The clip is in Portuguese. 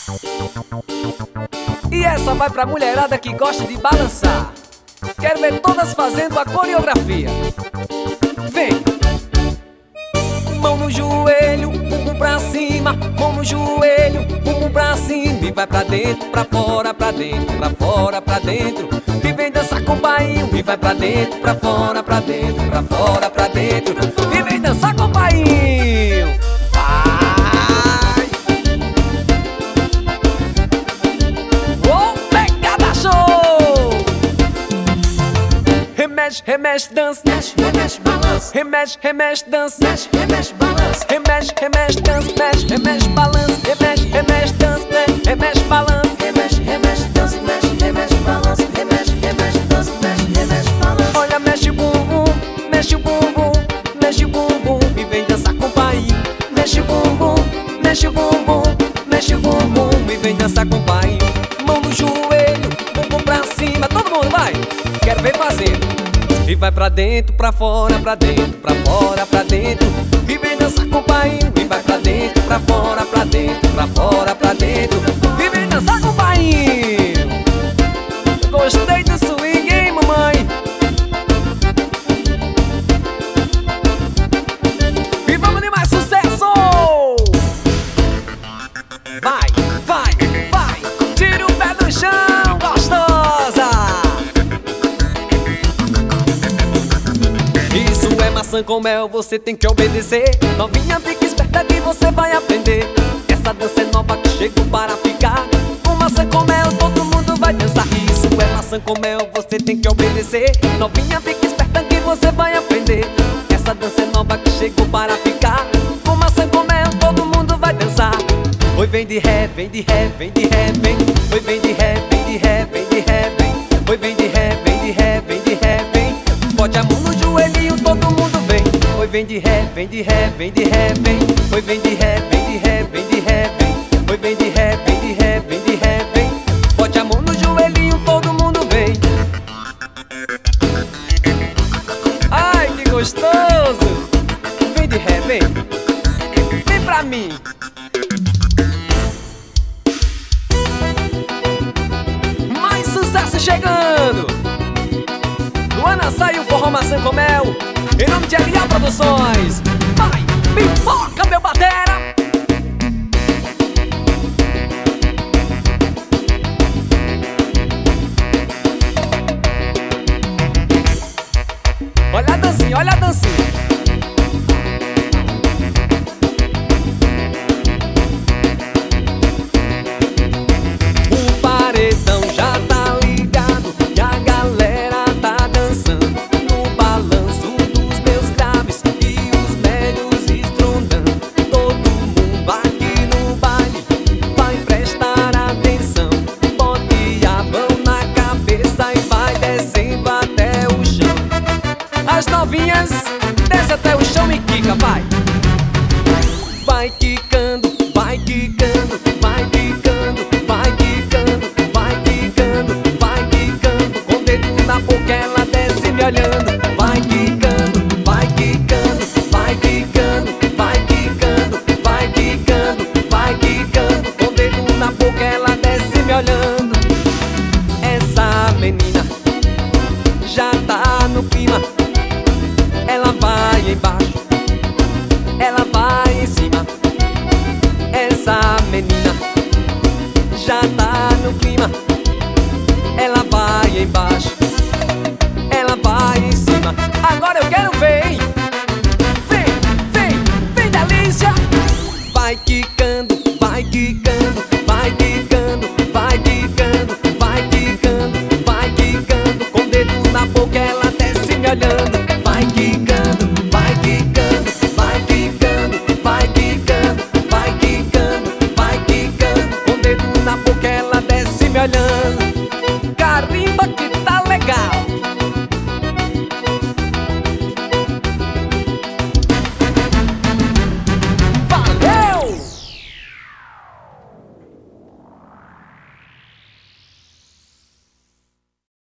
E essa vai pra mulherada que gosta de balançar. Quero ver todas fazendo a coreografia. Vem! Mão no joelho, bumbum pra cima. Mão no joelho, bumbum pra cima. E vai pra dentro, pra fora, pra dentro, pra fora, pra dentro. E vem dançar com o painho. E vai pra dentro, pra fora, pra dentro, pra fora, pra dentro. E vem dançar com o painho. Vai! Oh, pegada show! Remexe, remexe, dança. Mexe, remexe, balança. Remexe, remexe, dança. Mexe, remexe, balança. Remexe, remexe, dança. Mexe, remexe, balança. Remexe, remexe, dança. Mexe, remexe, balança. Remexe, remexe, dança. Mexe, remexe, balança. Remexe, remexe, dança. Mexe, remexe, balança. Olha, mexe o bumbum, mexe o bumbum, mexe o bumbum e vem dançar com o pai. Mexe o bumbum, mexe o bumbum, mexe o bumbum e vem dançar com o pai. Mão no joelho, bumbum pra cima, todo mundo vai. Quero ver fazendo. E vai pra dentro, pra fora, pra dentro, pra fora, pra dentro. E vem dançar com o pai. E vai pra dentro, pra fora, pra dentro, pra fora, pra dentro. E vem dançar com o pai. Gostei do swing, hein, mamãe? E vamos de mais sucesso! Vai, vai, vai! Tira o pé do chão, gostosa! Isso é maçã com mel, você tem que obedecer. Novinha, fica esperta que você vai aprender. Essa dança é nova que chegou para ficar. Com maçã com mel, todo mundo vai dançar. Isso é maçã com mel, você tem que obedecer. Novinha, fica esperta que você vai aprender. Essa dança é nova que chegou para ficar. Com maçã com mel, todo mundo vai dançar. Oi, vem de ré, vem de ré, vem de ré, vem. Oi, vem de ré, vem de ré, vem de ré, vem. Oi, vem de ré, vem de ré, vem de ré, vem. Bote a mão no joelhinho, todo mundo vem. Oi, vem de ré, vem de ré, vem de ré, vem. Oi, vem de ré, vem de ré, vem de ré, vem. Oi, vem de ré, vem de ré, vem de ré, vem. Bote a mão no joelhinho, todo mundo vem. Ai, que gostoso! Vem de ré, vem. Vem pra mim. Mais sucesso chegando! Luana sai o forró maçã com mel. Em nome de L.A. Produções. Vai, pipoca, meu batera. Olha a dancinha, olha a dancinha. O paredão já tá ligado e a galera tá dançando no balanço dos meus graves e os médios estrondando. Todo mundo aqui no baile vai prestar atenção. Bote a mão na cabeça e vai descendo até o chão. As novinhas, desce até o chão e quica, vai. Vai quicando, vai quicando, vai quicando, vai quicando, vai quicando, vai quicando. Com o dedo na boca ela desce me olhando. Vai quicando, vai quicando, vai quicando, vai quicando, vai quicando, vai quicando. Com o dedo na boca ela desce me olhando. Essa menina já tá no clima. Ela vai embaixo, ela vai em cima. Essa menina já tá no clima. Ela vai embaixo, ela vai em cima. Agora eu quero ver, hein? Vem, vem, vem delícia. Vai que